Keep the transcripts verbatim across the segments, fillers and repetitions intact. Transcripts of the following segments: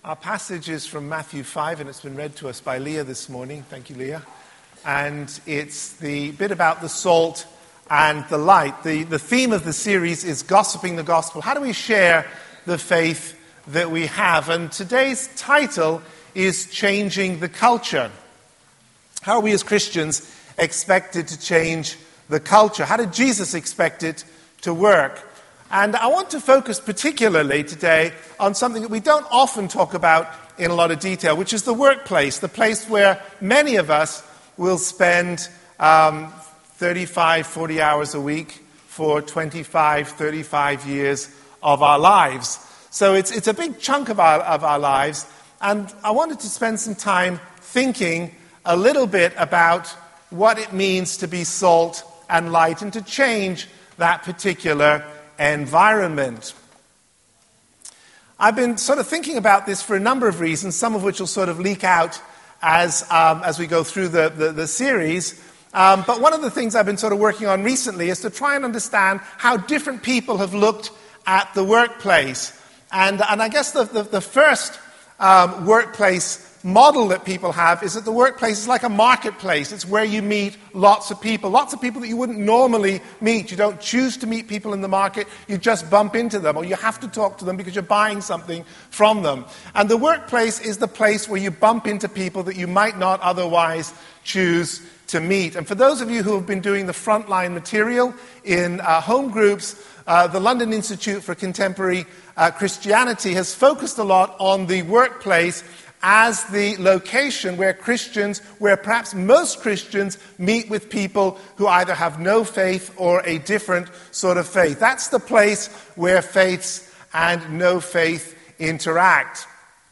Our passage is from Matthew five, and it's been read to us by Leah this morning. Thank you, Leah. And it's the bit about the salt and the light. The, the theme of the series is gossiping the gospel. How do we share the faith that we have? And today's title is Changing the Culture. How are we as Christians expected to change the culture? How did Jesus expect it to work? And I want to focus particularly today on something that we don't often talk about in a lot of detail, which is the workplace, the place where many of us will spend um, thirty-five, forty hours a week for twenty-five, thirty-five years of our lives. So it's, it's a big chunk of our, of our lives, and I wanted to spend some time thinking a little bit about what it means to be salt and light and to change that particular environment. I've been sort of thinking about this for a number of reasons, some of which will sort of leak out as um, as we go through the, the, the series. Um, but one of the things I've been sort of working on recently is to try and understand how different people have looked at the workplace. And, and I guess the, the, the first um, workplace model that people have is that the workplace is like a marketplace. It's where you meet lots of people, lots of people that you wouldn't normally meet. You don't choose to meet people in the market, you just bump into them, or you have to talk to them because you're buying something from them. And the workplace is the place where you bump into people that you might not otherwise choose to meet. And for those of you who have been doing the frontline material in uh, home groups, uh, the London Institute for Contemporary uh, Christianity has focused a lot on the workplace as the location where Christians, where perhaps most Christians meet with people who either have no faith or a different sort of faith. That's the place where faiths and no faith interact.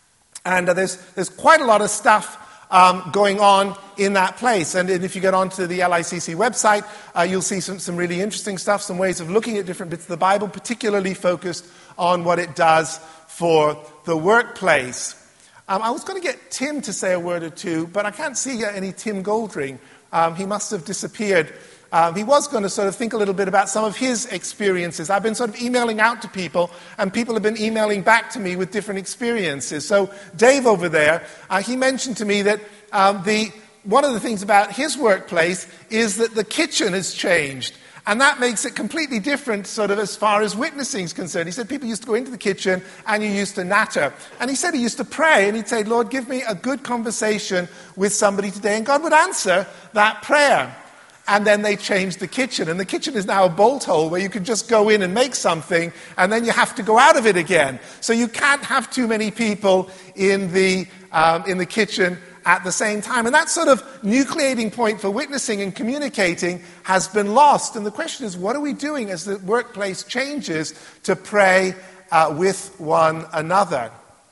And uh, there's, there's quite a lot of stuff um, going on in that place. And if you get onto the L I C C website, uh, you'll see some, some really interesting stuff, some ways of looking at different bits of the Bible, particularly focused on what it does for the workplace. Um, I was going to get Tim to say a word or two, but I can't see any Tim Goldring. Um, he must have disappeared. Um, he was going to sort of think a little bit about some of his experiences. I've been sort of emailing out to people, and people have been emailing back to me with different experiences. So Dave over there, uh, he mentioned to me that um, the one of the things about his workplace is that the kitchen has changed. And that makes it completely different sort of as far as witnessing is concerned. He said people used to go into the kitchen and you used to natter. And he said he used to pray and he'd say, Lord, give me a good conversation with somebody today. And God would answer that prayer. And then they changed the kitchen. And the kitchen is now a bolt hole where you can just go in and make something and then you have to go out of it again. So you can't have too many people in the um, in the kitchen at the same time. And that sort of nucleating point for witnessing and communicating has been lost. And the question is, what are we doing as the workplace changes to pray uh, with one another?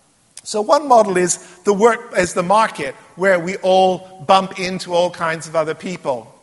So one model is the work as the market, where we all bump into all kinds of other people.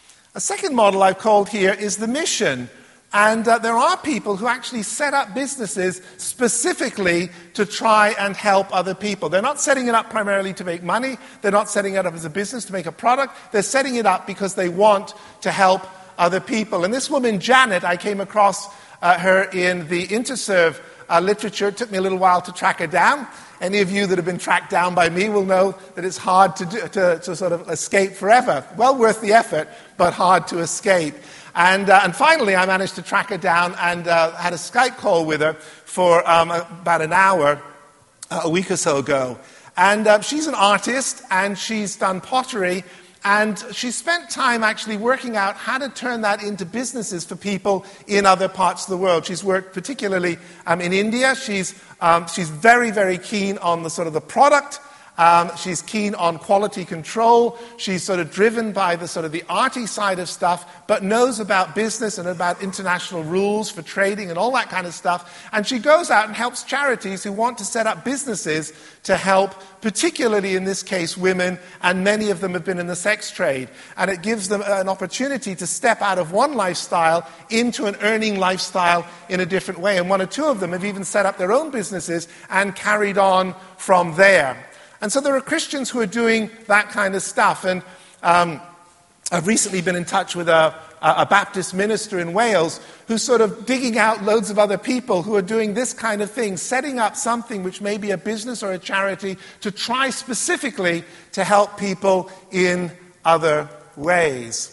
A second model I've called here is the mission. And uh, there are people who actually set up businesses specifically to try and help other people. They're not setting it up primarily to make money. They're not setting it up as a business to make a product. They're setting it up because they want to help other people. And this woman, Janet, I came across uh, her in the Interserve uh, literature. It took me a little while to track her down. Any of you that have been tracked down by me will know that it's hard to, do, to, to sort of escape forever. Well worth the effort, but hard to escape. And, uh, and finally, I managed to track her down and uh, had a Skype call with her for um, about an hour uh, a week or so ago. And uh, she's an artist, and she's done pottery, and she spent time actually working out how to turn that into businesses for people in other parts of the world. She's worked particularly um, in India. She's, um, she's very, very keen on the sort of the product. Um, she's keen on quality control. She's sort of driven by the sort of the arty side of stuff, but knows about business and about international rules for trading and all that kind of stuff. And she goes out and helps charities who want to set up businesses to help, particularly in this case, women, and many of them have been in the sex trade. And it gives them an opportunity to step out of one lifestyle into an earning lifestyle in a different way. And one or two of them have even set up their own businesses and carried on from there. And so there are Christians who are doing that kind of stuff. And um, I've recently been in touch with a, a Baptist minister in Wales who's sort of digging out loads of other people who are doing this kind of thing, setting up something which may be a business or a charity to try specifically to help people in other ways.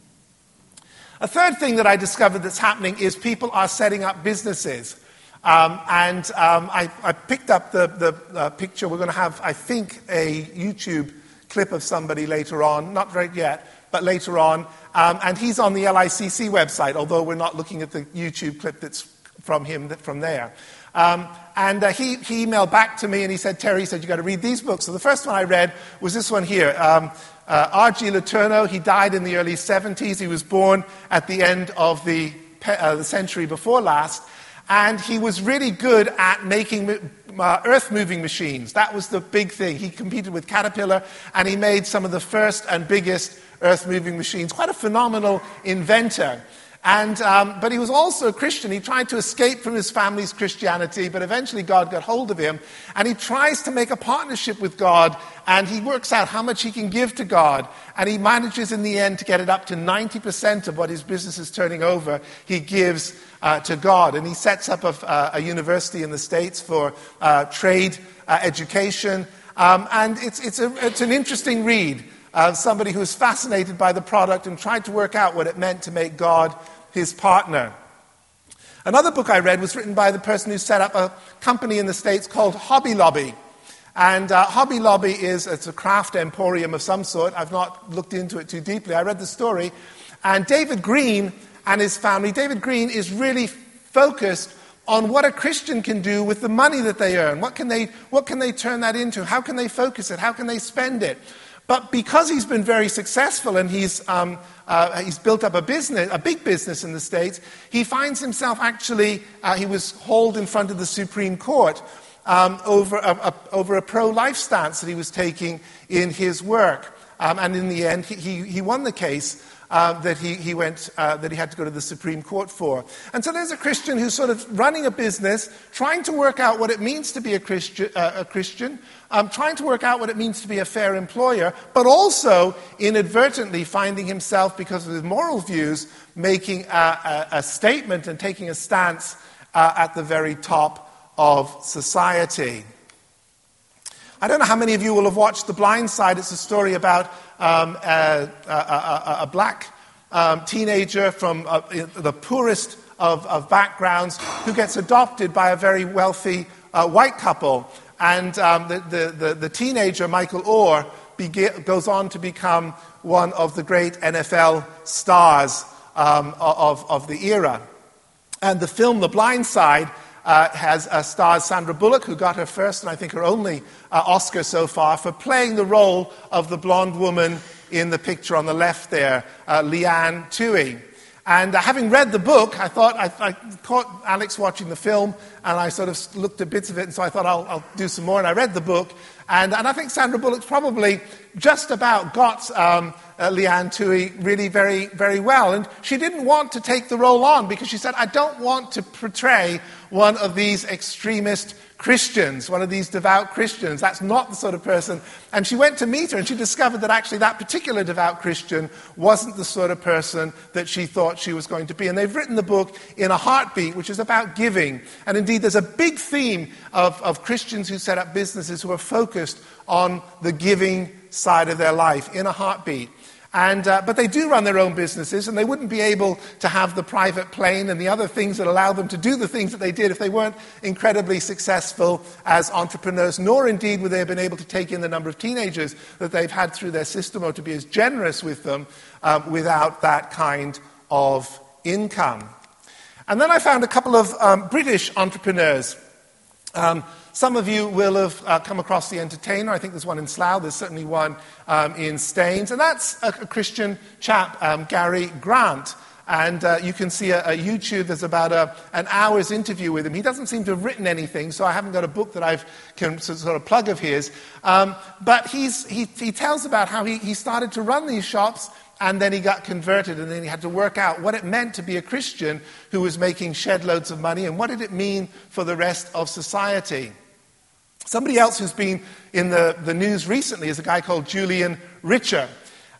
A third thing that I discovered that's happening is people are setting up businesses. Um, and um, I, I picked up the, the uh, picture. We're going to have, I think, a YouTube clip of somebody later on. Not right yet, but later on. Um, and he's on the L I C C website, although we're not looking at the YouTube clip that's from him from there. Um, and uh, he, he emailed back to me and he said, Terry, he said, you've got to read these books. So the first one I read was this one here. Um, uh, R G Letourneau, he died in the early seventies. He was born at the end of the, uh, the century before last. And he was really good at making uh, earth-moving machines. That was the big thing. He competed with Caterpillar, and he made some of the first and biggest earth-moving machines. Quite a phenomenal inventor. And, um, but he was also a Christian. He tried to escape from his family's Christianity, but eventually God got hold of him. And he tries to make a partnership with God, and he works out how much he can give to God. And he manages in the end to get it up to ninety percent of what his business is turning over, he gives uh, to God. And he sets up a, uh, a university in the States for uh, trade uh, education. Um, and it's, it's, a, it's an interesting read. Uh, somebody who's fascinated by the product and tried to work out what it meant to make God his partner. Another book I read was written by the person who set up a company in the States called Hobby Lobby. And uh, Hobby Lobby is it's a craft emporium of some sort. I've not looked into it too deeply. I read the story. And David Green and his family, David Green is really focused on what a Christian can do with the money that they earn. What can they, what can they turn that into? How can they focus it? How can they spend it? But because he's been very successful and he's, um, uh, he's built up a business, a big business in the States, he finds himself actually, uh, he was hauled in front of the Supreme Court um, over, a, a, over a pro-life stance that he was taking in his work. Um, and in the end, he, he, he won the case uh, that he, he went, uh, that he had to go to the Supreme Court for. And so there's a Christian who's sort of running a business, trying to work out what it means to be a Christian, uh, a Christian um, trying to work out what it means to be a fair employer, but also inadvertently finding himself, because of his moral views, making a, a, a statement and taking a stance uh, at the very top of society. I don't know how many of you will have watched The Blind Side. It's a story about um, a, a, a, a black um, teenager from uh, the poorest of, of backgrounds who gets adopted by a very wealthy uh, white couple. And um, the, the, the, the teenager, Michael Oher, bege- goes on to become one of the great N F L stars um, of, of the era. And the film The Blind Side Uh, has uh, stars Sandra Bullock, who got her first and I think her only uh, Oscar so far for playing the role of the blonde woman in the picture on the left there, uh, Leanne Toohey. And uh, having read the book, I thought I, I caught Alex watching the film, and I sort of looked at bits of it, and so I thought I'll, I'll do some more. And I read the book, and, and I think Sandra Bullock's probably just about got um, uh, Leanne Toohey really very, very well. And she didn't want to take the role on because she said, I don't want to portray one of these extremist Christians, one of these devout Christians. That's not the sort of person. And she went to meet her, and she discovered that actually that particular devout Christian wasn't the sort of person that she thought she was going to be. And they've written the book In a Heartbeat, which is about giving. And indeed, there's a big theme of, of Christians who set up businesses who are focused on the giving side of their life, In a Heartbeat. And, uh, but they do run their own businesses, and they wouldn't be able to have the private plane and the other things that allow them to do the things that they did if they weren't incredibly successful as entrepreneurs, nor indeed would they have been able to take in the number of teenagers that they've had through their system or to be as generous with them um, without that kind of income. And then I found a couple of um, British entrepreneurs. Um, Some of you will have uh, come across The Entertainer. I think there's one in Slough. There's certainly one um, in Staines. And that's a, a Christian chap, um, Gary Grant. And uh, you can see a, a YouTube. There's about a, an hour's interview with him. He doesn't seem to have written anything, so I haven't got a book that I can sort of plug of his. Um, but he's, he, he tells about how he, he started to run these shops, and then he got converted, and then he had to work out what it meant to be a Christian who was making shed loads of money, and what did it mean for the rest of society. Somebody else who's been in the, the news recently is a guy called Julian Richer.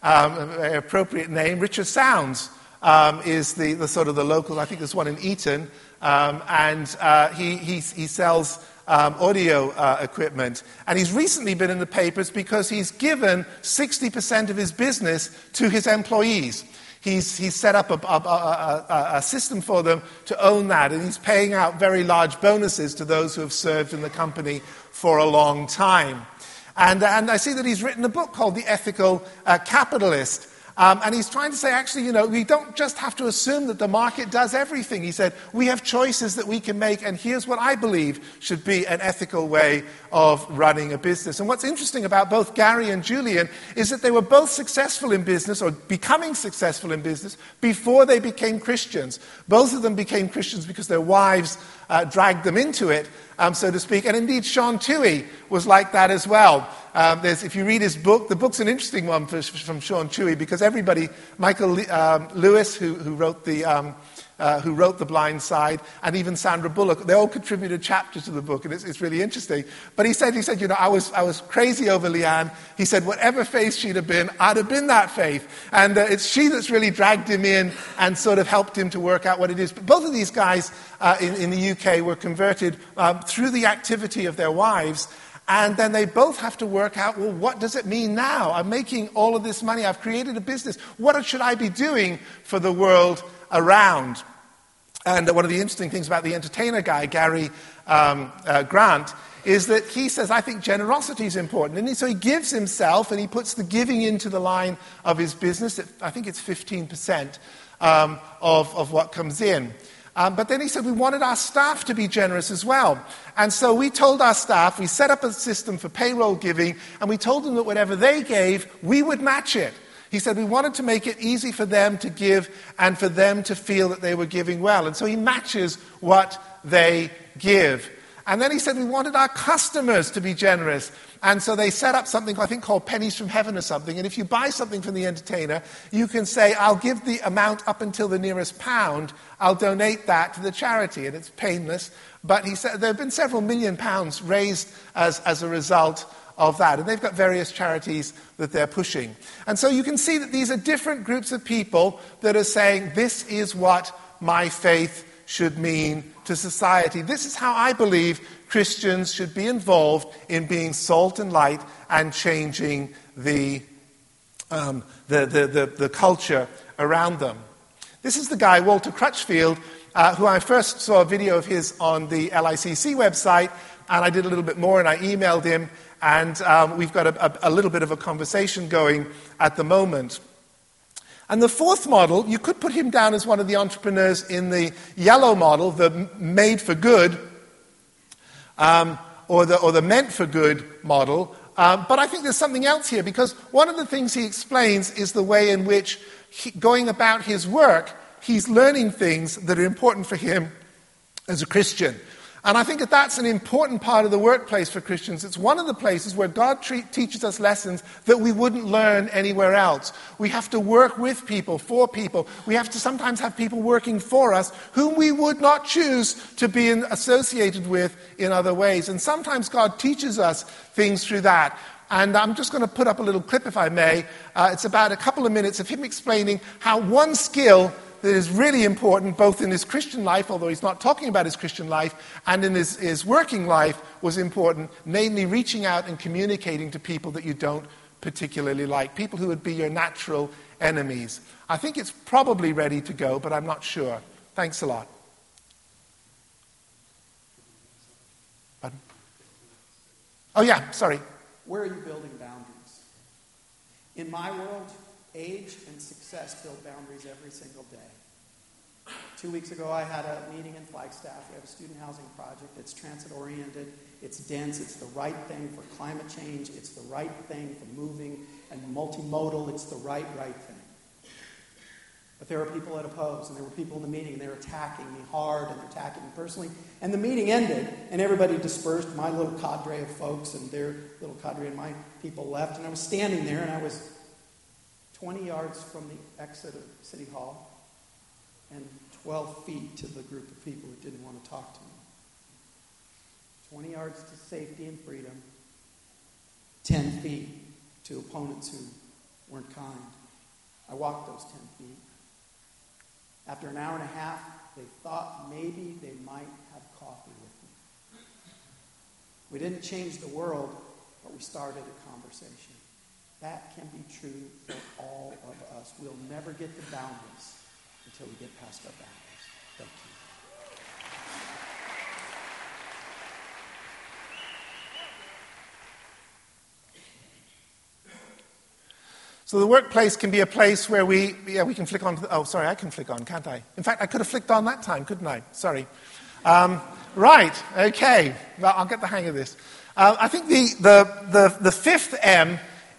um, a very appropriate name. Richard Sounds um, is the, the sort of the local, I think there's one in Eton, um, and uh, he, he, he sells um, audio uh, equipment. And he's recently been in the papers because he's given sixty percent of his business to his employees. He's, he's set up a, a, a, a system for them to own that, and he's paying out very large bonuses to those who have served in the company for a long time. And, and I see that he's written a book called The Ethical uh, Capitalist. Um, and he's trying to say, actually, you know, we don't just have to assume that the market does everything. He said, we have choices that we can make, and here's what I believe should be an ethical way of running a business. And what's interesting about both Gary and Julian is that they were both successful in business, or becoming successful in business, before they became Christians. Both of them became Christians because their wives uh, dragged them into it, um, so to speak. And indeed, Sean Toohey was like that as well. Um, there's, if you read his book, the book's an interesting one for, from Sean Toohey, because everybody, Michael um, Lewis, who, who wrote the um, uh, who wrote The Blind Side, and even Sandra Bullock, they all contributed chapters to the book, and it's, it's really interesting. But he said, he said, you know, I was I was crazy over Leanne. He said, whatever faith she'd have been, I'd have been that faith, and uh, it's she that's really dragged him in and sort of helped him to work out what it is. But both of these guys uh, in, in the U K were converted um, through the activity of their wives. And then they both have to work out, well, what does it mean now? I'm making all of this money. I've created a business. What should I be doing for the world around? And one of the interesting things about the entertainer guy, Gary um, uh, Grant, is that he says, I think generosity is important. And so he gives himself, and he puts the giving into the line of his business. I think it's fifteen percent um, of, of what comes in. Um, but then he said we wanted our staff to be generous as well. And so we told our staff, we set up a system for payroll giving, and we told them that whatever they gave, we would match it. He said we wanted to make it easy for them to give and for them to feel that they were giving well. And so he matches what they give. And then he said we wanted our customers to be generous. And so they set up something, I think, called Pennies from Heaven or something. And if you buy something from the entertainer, you can say, I'll give the amount up until the nearest pound. I'll donate that to the charity. And it's painless. But he said there have been several million pounds raised as, as a result of that. And they've got various charities that they're pushing. And so you can see that these are different groups of people that are saying, this is what my faith should mean to society. This is how I believe Christians should be involved in being salt and light and changing the, um, the, the, the, the culture around them. This is the guy, Walter Crutchfield, uh, who I first saw a video of his on the L I C C website, and I did a little bit more, and I emailed him, and um, we've got a, a, a little bit of a conversation going at the moment. And the fourth model, you could put him down as one of the entrepreneurs in the yellow model, the made for good, um, or, the, or the meant for good model. Um, but I think there's something else here, because one of the things he explains is the way in which, he, going about his work, he's learning things that are important for him as a Christian. And I think that that's an important part of the workplace for Christians. It's one of the places where God tre- teaches us lessons that we wouldn't learn anywhere else. We have to work with people, for people. We have to sometimes have people working for us whom we would not choose to be in, associated with in other ways. And sometimes God teaches us things through that. And I'm just going to put up a little clip, if I may. Uh, it's about a couple of minutes of him explaining how one skill that is really important, both in his Christian life, although he's not talking about his Christian life, and in his, his working life was important, namely reaching out and communicating to people that you don't particularly like, people who would be your natural enemies. I think it's probably ready to go, but I'm not sure. Thanks a lot. Pardon? Oh, yeah, sorry. Where are you building boundaries? In my world, age and success build boundaries every single day. Two weeks ago, I had a meeting in Flagstaff. We have a student housing project that's transit-oriented. It's dense. It's the right thing for climate change. It's the right thing for moving and multimodal. It's the right, right thing. But there are people that oppose, and there were people in the meeting, and they were attacking me hard, and they're attacking me personally. And the meeting ended, and everybody dispersed. My little cadre of folks and their little cadre and my people left. And I was standing there, and I was twenty yards from the exit of City Hall and twelve feet to the group of people who didn't want to talk to me. twenty yards to safety and freedom, ten feet to opponents who weren't kind. I walked those ten feet. After an hour and a half, they thought maybe they might have coffee with me. We didn't change the world, but we started a conversation. That can be true for all of us. We'll never get to boundaries until we get past our boundaries. Thank you. So the workplace can be a place where we, yeah, we can flick on, to the, oh, sorry, I can flick on, can't I? In fact, I could have flicked on that time, couldn't I? Sorry. Um, right, okay. Well, I'll get the hang of this. Uh, I think the, the, the, the fifth M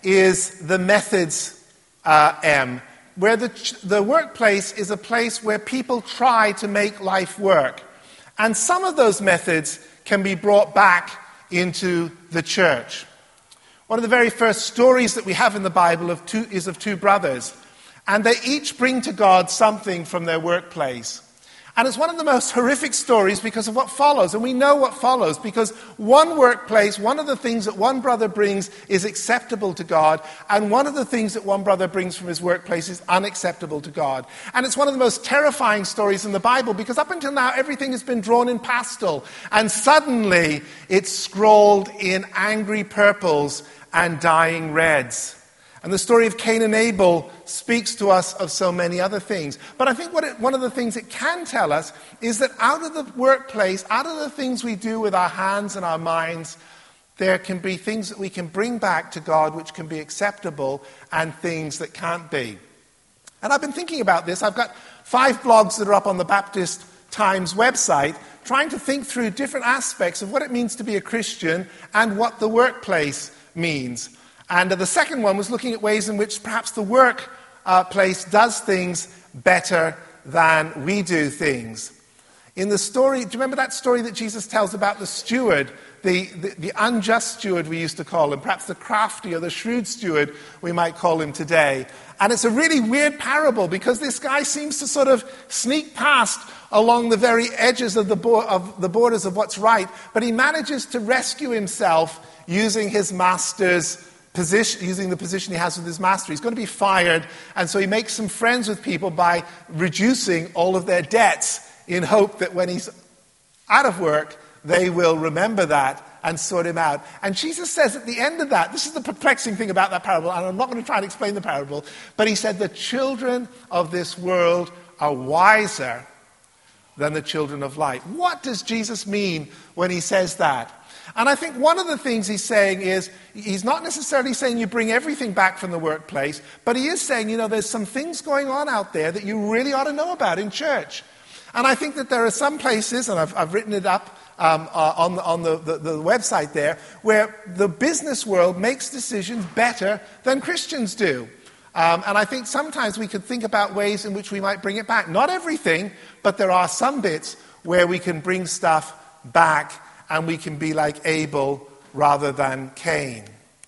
is the methods uh, M, where the, the workplace is a place where people try to make life work. And some of those methods can be brought back into the church. One of the very first stories that we have in the Bible of two, is of two brothers. And they each bring to God something from their workplace. And it's one of the most horrific stories because of what follows. And we know what follows because one workplace, one of the things that one brother brings is acceptable to God. And one of the things that one brother brings from his workplace is unacceptable to God. And it's one of the most terrifying stories in the Bible because up until now everything has been drawn in pastel. And suddenly it's scrawled in angry purples and dying reds. And the story of Cain and Abel speaks to us of so many other things. But I think what it, one of the things it can tell us is that out of the workplace, out of the things we do with our hands and our minds, there can be things that we can bring back to God which can be acceptable and things that can't be. And I've been thinking about this. I've got five blogs that are up on the Baptist Times website trying to think through different aspects of what it means to be a Christian and what the workplace means. And uh, the second one was looking at ways in which perhaps the workplace uh, does things better than we do things. In the story, do you remember that story that Jesus tells about the steward, the, the, the unjust steward we used to call him, perhaps the crafty or the shrewd steward we might call him today? And it's a really weird parable because this guy seems to sort of sneak past along the very edges of the, bo- of the borders of what's right, but he manages to rescue himself using his master's position, using the position he has with his master. He's going to be fired, and so he makes some friends with people by reducing all of their debts in hope that when he's out of work, they will remember that and sort him out. And Jesus says at the end of that, this is the perplexing thing about that parable, and I'm not going to try and explain the parable, but he said the children of this world are wiser than the children of light. What does Jesus mean when he says that? And I think one of the things he's saying is, he's not necessarily saying you bring everything back from the workplace, but he is saying, you know, there's some things going on out there that you really ought to know about in church. And I think that there are some places, and I've, I've written it up um, uh, on, the, on the, the, the website there, where the business world makes decisions better than Christians do. Um, and I think sometimes we could think about ways in which we might bring it back. Not everything, but there are some bits where we can bring stuff back and we can be like Abel rather than Cain.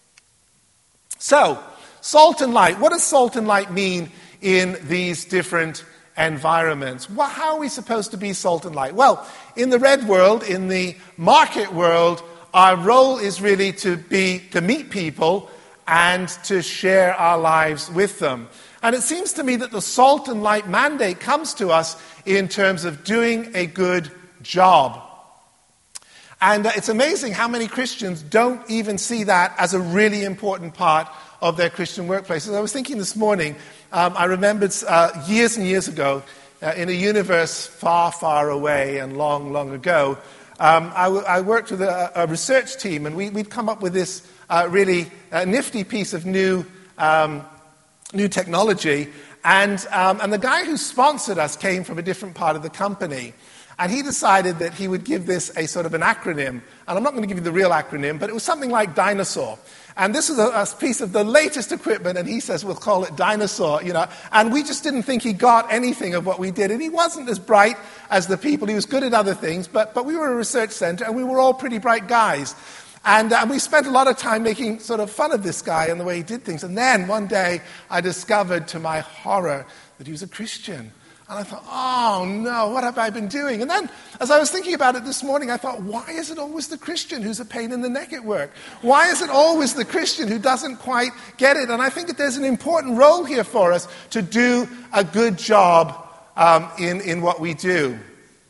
So, salt and light. What does salt and light mean in these different environments? Well, how are we supposed to be salt and light? Well, in the red world, in the market world, our role is really to be to meet people and to share our lives with them. And it seems to me that the salt and light mandate comes to us in terms of doing a good job. And uh, it's amazing how many Christians don't even see that as a really important part of their Christian workplaces. I was thinking this morning, um, I remembered uh, years and years ago, uh, in a universe far, far away and long, long ago, um, I, w- I worked with a, a research team, and we, we'd come up with this uh, really uh, nifty piece of new, um, new technology. And, um, and the guy who sponsored us came from a different part of the company. And he decided that he would give this a sort of an acronym. And I'm not going to give you the real acronym, but it was something like Dinosaur. And this was a, a piece of the latest equipment, and he says, we'll call it Dinosaur, you know. And we just didn't think he got anything of what we did. And he wasn't as bright as the people. He was good at other things, but, but we were a research center, and we were all pretty bright guys. And uh, we spent a lot of time making sort of fun of this guy and the way he did things. And then one day I discovered, to my horror, that he was a Christian. And I thought, oh no, what have I been doing? And then, as I was thinking about it this morning, I thought, why is it always the Christian who's a pain in the neck at work? Why is it always the Christian who doesn't quite get it? And I think that there's an important role here for us to do a good job um, in, in what we do.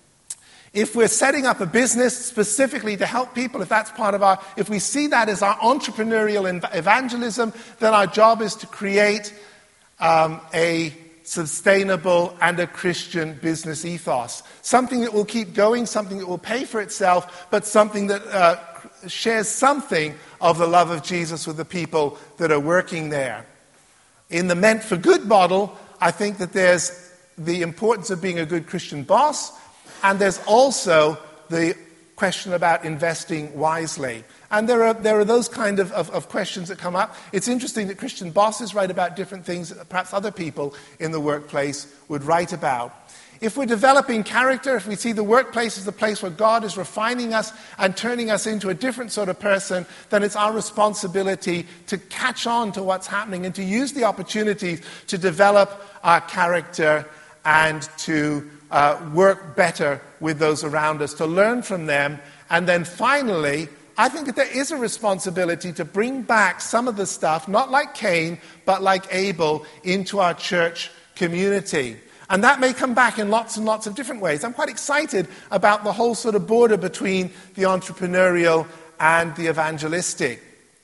If we're setting up a business specifically to help people, if that's part of our, if we see that as our entrepreneurial evangelism, then our job is to create um, a sustainable and a Christian business ethos. Something that will keep going, something that will pay for itself, but something that uh, shares something of the love of Jesus with the people that are working there. In the Meant for Good model, I think that there's the importance of being a good Christian boss, and there's also the question about investing wisely. And there are there are those kind of, of, of questions that come up. It's interesting that Christian bosses write about different things that perhaps other people in the workplace would write about. If we're developing character, if we see the workplace as the place where God is refining us and turning us into a different sort of person, then it's our responsibility to catch on to what's happening and to use the opportunities to develop our character and to uh, work better with those around us, to learn from them. And then finally, I think that there is a responsibility to bring back some of the stuff, not like Cain, but like Abel, into our church community. And that may come back in lots and lots of different ways. I'm quite excited about the whole sort of border between the entrepreneurial and the evangelistic.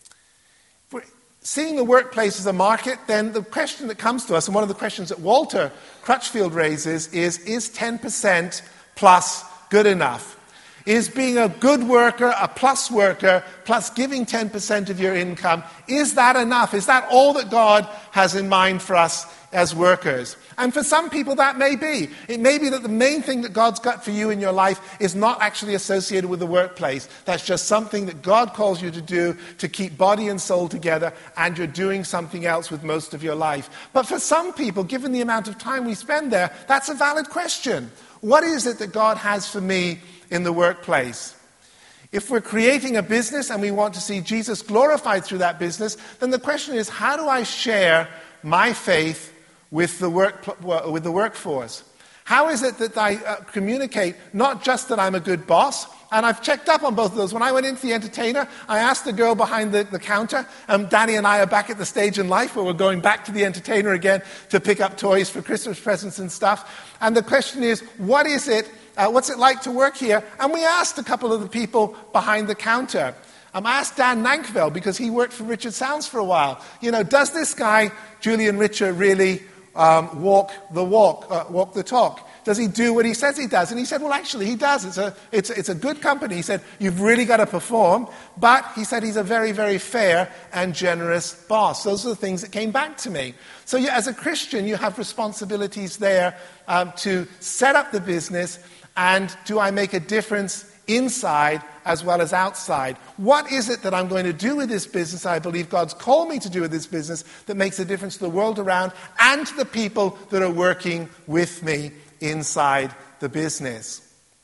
If we're seeing the workplace as a market, then the question that comes to us, and one of the questions that Walter Crutchfield raises, is, is ten percent plus good enough? Is being a good worker, a plus worker, plus giving ten percent of your income, is that enough? Is that all that God has in mind for us as workers? And for some people that may be. It may be that the main thing that God's got for you in your life is not actually associated with the workplace. That's just something that God calls you to do to keep body and soul together, and you're doing something else with most of your life. But for some people, given the amount of time we spend there, that's a valid question. What is it that God has for me in the workplace? If we're creating a business and we want to see Jesus glorified through that business, then the question is, how do I share my faith with the work with the workforce? How is it that I uh, communicate not just that I'm a good boss? And I've checked up on both of those. When I went into the Entertainer, I asked the girl behind the, the counter, um, Danny and I are back at the stage in life where we're going back to the Entertainer again to pick up toys for Christmas presents and stuff. And the question is, what is it, uh, what's it like to work here? And we asked a couple of the people behind the counter. Um, I asked Dan Nankveld, because he worked for Richard Sounds for a while. You know, does this guy, Julian Richer, really um, walk the walk, uh, walk the talk? Does he do what he says he does? And he said, well, actually, he does. It's a, it's, it's a good company. He said, you've really got to perform. But he said he's a very, very fair and generous boss. Those are the things that came back to me. So you, as a Christian, you have responsibilities there um, to set up the business, and do I make a difference inside as well as outside? What is it that I'm going to do with this business, I believe God's called me to do with this business, that makes a difference to the world around and to the people that are working with me inside the business?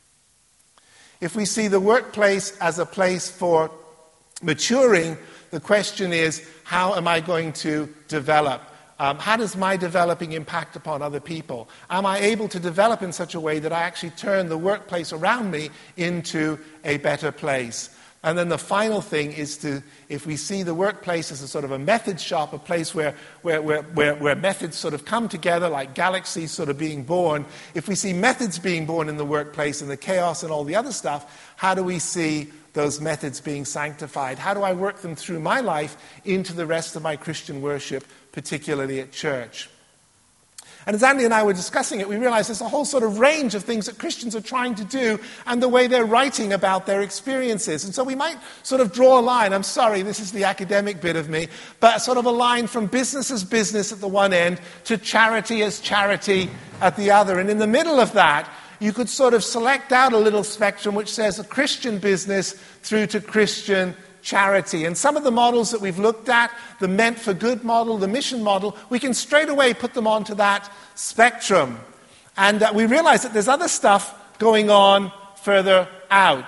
If we see the workplace as a place for maturing, the question is, how am I going to develop? Um, how does my developing impact upon other people? Am I able to develop in such a way that I actually turn the workplace around me into a better place? And then the final thing is to, if we see the workplace as a sort of a method shop, a place where, where, where, where, where methods sort of come together, like galaxies sort of being born, if we see methods being born in the workplace and the chaos and all the other stuff, how do we see those methods being sanctified? How do I work them through my life into the rest of my Christian worship, particularly at church? And as Andy and I were discussing it, we realized there's a whole sort of range of things that Christians are trying to do and the way they're writing about their experiences. And so we might sort of draw a line. I'm sorry, this is the academic bit of me, but sort of a line from business as business at the one end to charity as charity at the other. And in the middle of that, you could sort of select out a little spectrum which says a Christian business through to Christian charity. And some of the models that we've looked at, the Meant for Good model, the mission model, we can straight away put them onto that spectrum. And uh, we realize that there's other stuff going on further out.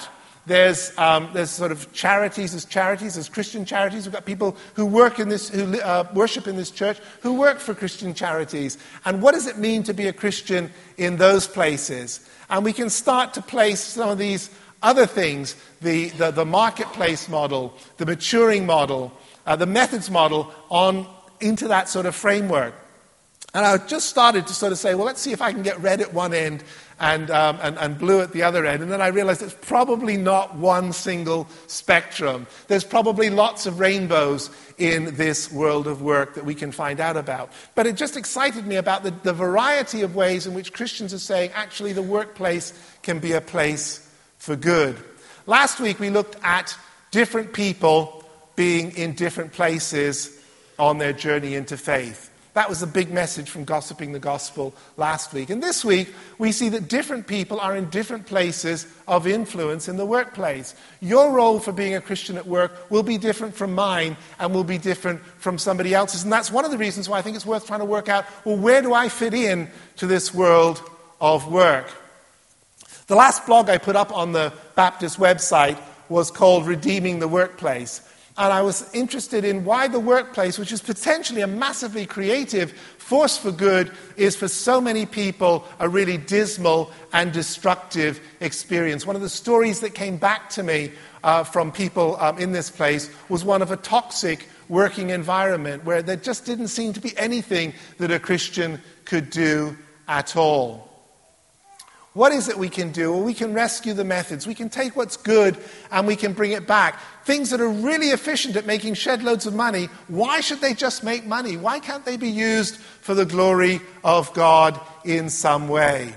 There's, um, there's sort of charities, there's charities, there's Christian charities. We've got people who work in this, who uh, worship in this church, who work for Christian charities. And what does it mean to be a Christian in those places? And we can start to place some of these other things, the, the, the marketplace model, the maturing model, uh, the methods model, on into that sort of framework. And I just started to sort of say, well, let's see if I can get red at one end and, um, and, and blue at the other end. And then I realized it's probably not one single spectrum. There's probably lots of rainbows in this world of work that we can find out about. But it just excited me about the, the variety of ways in which Christians are saying, actually, the workplace can be a place for good. Last week, we looked at different people being in different places on their journey into faith. That was a big message from Gossiping the Gospel last week. And this week, we see that different people are in different places of influence in the workplace. Your role for being a Christian at work will be different from mine and will be different from somebody else's. And that's one of the reasons why I think it's worth trying to work out, well, where do I fit in to this world of work? The last blog I put up on the Baptist website was called Redeeming the Workplace. And I was interested in why the workplace, which is potentially a massively creative force for good, is for so many people a really dismal and destructive experience. One of the stories that came back to me uh, from people um, in this place was one of a toxic working environment where there just didn't seem to be anything that a Christian could do at all. What is it we can do? Well, we can rescue the methods. We can take what's good and we can bring it back. Things that are really efficient at making shed loads of money, why should they just make money? Why can't they be used for the glory of God in some way?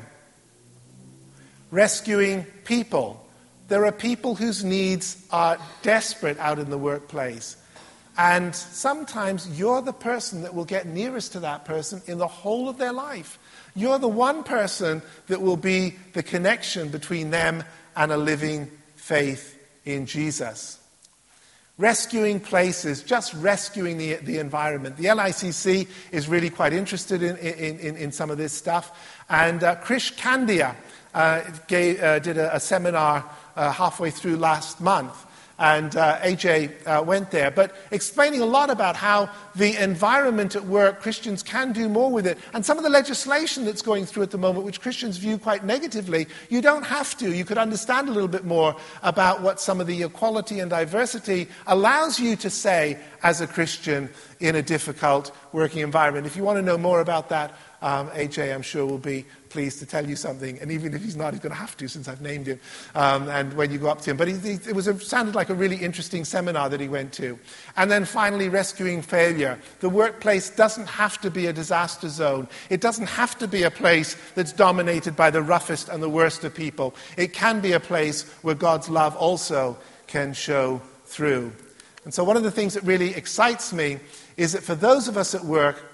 Rescuing people. There are people whose needs are desperate out in the workplace. And sometimes you're the person that will get nearest to that person in the whole of their life. You're the one person that will be the connection between them and a living faith in Jesus. Rescuing places, just rescuing the, the environment. The L I C C is really quite interested in, in, in, in some of this stuff. And uh, Krish Kandia uh, gave, uh, did a, a seminar uh, halfway through last month. And uh, A J uh, went there, but explaining a lot about how the environment at work, Christians can do more with it. And some of the legislation that's going through at the moment, which Christians view quite negatively, you don't have to. You could understand a little bit more about what some of the equality and diversity allows you to say as a Christian in a difficult working environment. If you want to know more about that, um, A J, I'm sure, will be pleased to tell you something. And even if he's not, he's going to have to, since I've named him, um, and when you go up to him. But he, he, it was a, sounded like a really interesting seminar that he went to. And then finally, rescuing failure. The workplace doesn't have to be a disaster zone. It doesn't have to be a place that's dominated by the roughest and the worst of people. It can be a place where God's love also can show through. And so one of the things that really excites me is that for those of us at work,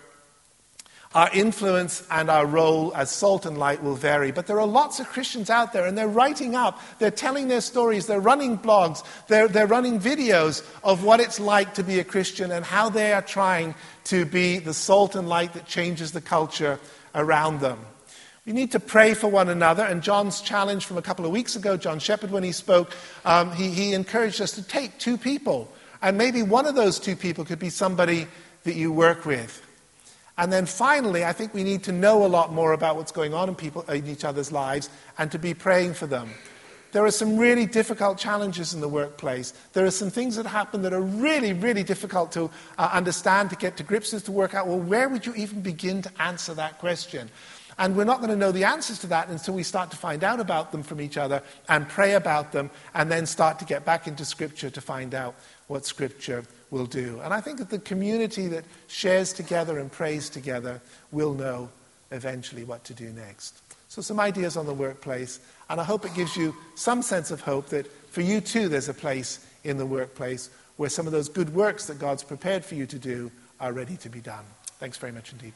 our influence and our role as salt and light will vary. But there are lots of Christians out there, and they're writing up, they're telling their stories, they're running blogs, they're, they're running videos of what it's like to be a Christian and how they are trying to be the salt and light that changes the culture around them. We need to pray for one another, and John's challenge from a couple of weeks ago, John Shepherd, when he spoke, um, he, he encouraged us to take two people, and maybe one of those two people could be somebody that you work with. And then finally, I think we need to know a lot more about what's going on in people in each other's lives and to be praying for them. There are some really difficult challenges in the workplace. There are some things that happen that are really, really difficult to uh, understand, to get to grips with, to work out, well, where would you even begin to answer that question? And we're not going to know the answers to that until we start to find out about them from each other and pray about them and then start to get back into Scripture to find out what Scripture will do. And I think that the community that shares together and prays together will know eventually what to do next. So some ideas on the workplace, and I hope it gives you some sense of hope that for you too there's a place in the workplace where some of those good works that God's prepared for you to do are ready to be done. Thanks very much indeed.